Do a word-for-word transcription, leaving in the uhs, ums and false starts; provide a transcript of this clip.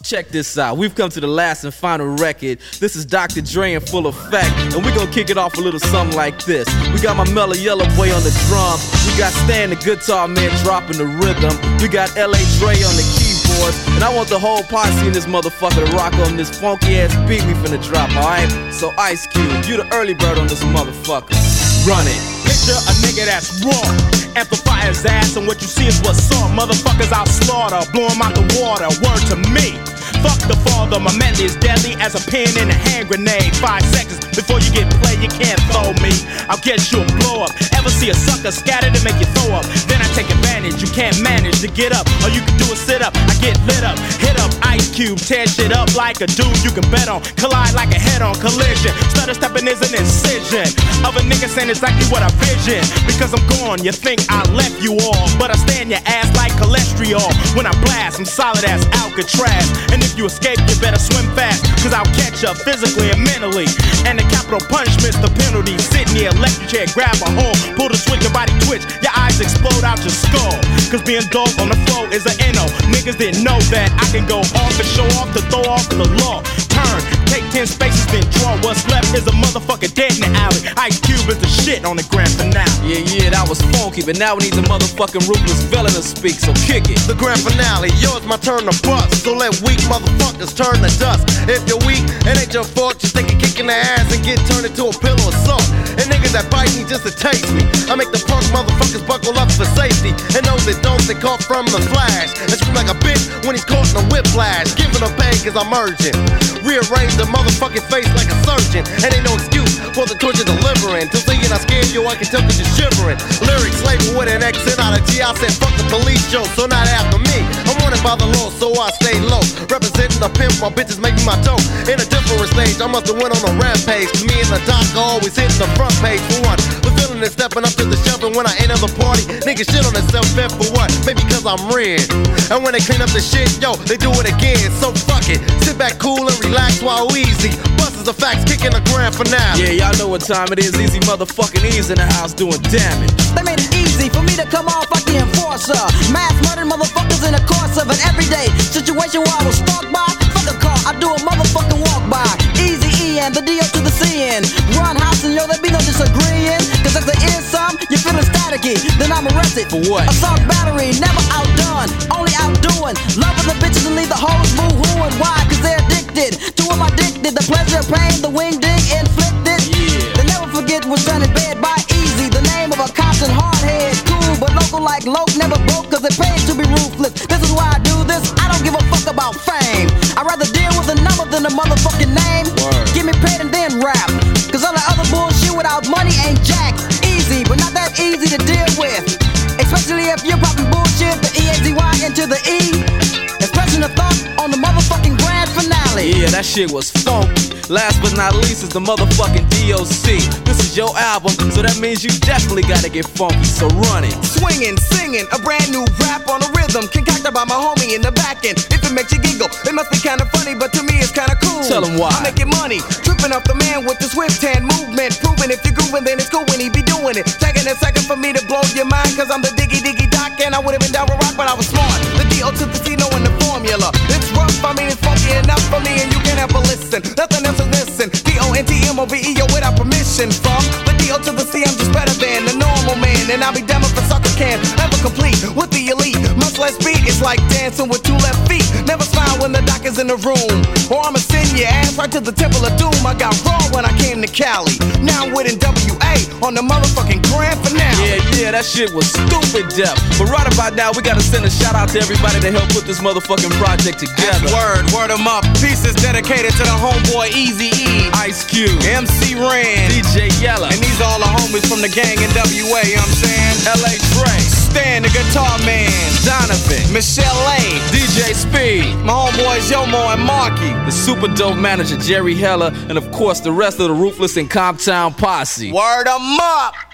Check this out, we've come to the last and final record. This is Doctor Dre in full effect, and we're gonna kick it off a little something like this. We got my mellow yellow boy on the drums, we got Stan the guitar man dropping the rhythm, we got L A Dre on the keyboards, and I want the whole posse in this motherfucker to rock on this funky ass beat we finna drop, alright? So Ice Cube, you the early bird on this motherfucker. Run it. Picture a nigga that's raw, amplify his ass, and what you see is what's up. Motherfuckers I'll slaughter, blow him out the water, word to me. Fuck the father, my medley is deadly as a pin in a hand grenade. Five seconds before you get played, you can't throw me. I'll get you a blow up. Ever see a sucker scattered and make you throw up? Then I take advantage, you can't manage to get up. All you can do is sit up, I get lit up. Hit up Ice Cube, tear shit up like a dude you can bet on. Collide like a head-on collision. Stutter stepping is an incision of a nigga saying exactly what I vision. Because I'm gone, you think I left you all, but I stay in your ass like cholesterol. When I blast, I'm solid as Alcatraz. And if you escape, you better swim fast, cause I'll catch up physically and mentally. And the capital punishment's the penalty. Sit in the electric chair, grab a hold, pull the switch, your body twitch, your eyes explode out your skull. Cause being dope on the floor is an N O. Niggas didn't know that I can go off and show off to throw off the law. Turn, take ten spaces, then draw. What's left is a motherfucker dead in the alley. Ice Cube is the shit on the grand finale. Yeah, yeah, that was funky, but now we need the motherfucking ruthless villain to speak, so kick it. The grand finale, yours my turn to bust. So let weak motherfuckers turn to dust. If you're weak, it ain't your fault. You think you're kicking their ass and get turned into a pillow of salt. And niggas that bite me just to taste me. I make the punk motherfuckers buckle up for safety. And those that don't, they caught from the flash. And scream like a bitch when he's caught in a whiplash. Giving them pain cause I'm urgent. Rearrange the motherfucking face like a surgeon. And ain't no excuse for the torture delivering. Till thinking I scared you, I can tell cause you're shivering. Lyrics labeled with an accent out of G. I said fuck the police show, so not after me. I'm wanted by the law, so I stay low. Representing the pimp, my bitches make me my dope. In a different stage, I must have went on a rampage. Cause me and the doc are always hitting the front page for one. The villain is stepping up to the shelf, and when I enter the party, niggas shit on themselves, fed for what? Maybe cause I'm red. And when they clean up the shit, yo, they do it again. So fuck it, sit back cool and relax while easy. Busters the facts, kicking the grand finale. Yeah, y'all know what time it is. Easy motherfucking E's in the house doing damage. They made it easy for me to come off like the enforcer. Mass murdering motherfuckers in the course of an everyday situation where I was stalked by. Fuck a car, I do a motherfucking walk by. Easy E and the D O to the C N. Run house and yo, there be no disagreeing. Cause if there is some, you feeling staticky, then I'm arrested. For what? Assault battery, never outdone, only outdoing. Loving the bitches and leave the hoes boo-hooing. Why? Cause they're addicted to what I'm addicted. The pleasure, pain, the wing ding inflicted. Yeah. They never forget what's done in bed by Easy. The name of a constant hardhead. Cool, but local like Loke never broke cause it pays to be ruthless. This is why I do this, I don't give a fuck about fame. I'd rather deal with a number than a motherfucking name. Word. Give me paid and then rap. Cause all the other bullshit without money ain't jack. Easy, but not that easy to deal with. Especially if you're popping bullshit, the E A Z Y into the E. Expressing a thought on the motherfucking grand finale. Yeah, that shit was funky. Last but not least is the motherfucking D O C. This is your album, so that means you definitely gotta get funky, so run it. Swinging, singing, a brand new rap on a rhythm concocted by my homie in the back end. If it makes you giggle, it must be kinda funny, but to me it's kinda cool. Tell 'em why. I'm making money, tripping off the man with the swift hand movement. Proving if you're grooving, then it's cool when he be doing it. Taking a second for me to blow your mind, cause I'm the diggy diggy doc, and I would've been down with rock, but I was smart. The D O to the C knowing the formula. It's rough, I mean it's funky enough for me, and you can't ever listen. Nothing else to listen. D O N T M O V E O without permission from the D O to the C. I'm just better than the normal man, and I'll be damned if a sucker can ever complete with the elite. Much less beat, it's like dancing with two left feet. Never smile when the doc is in the room, or I'ma send your ass right to the temple of doom. I got raw when I came to Cali. Now I'm with N W A on the motherfucking grand finale. Yeah, yeah, that shit was stupid deaf. But right about now, we gotta send a shout out to everybody that helped put this motherfucking project together. That's word, word 'em up. Pieces dedicated to the homeboy Easy E, Ice Cube, M C Ren, D J Yella, and these all the homies from the gang in W A, you know what I'm saying? L A Dre, Stan the guitar man, Donovan, Michelle A, D J Speed, my homeboys Yomo and Marky, the super dope manager Jerry Heller, and of course the rest of the Ruthless and Comptown posse. Word 'em up!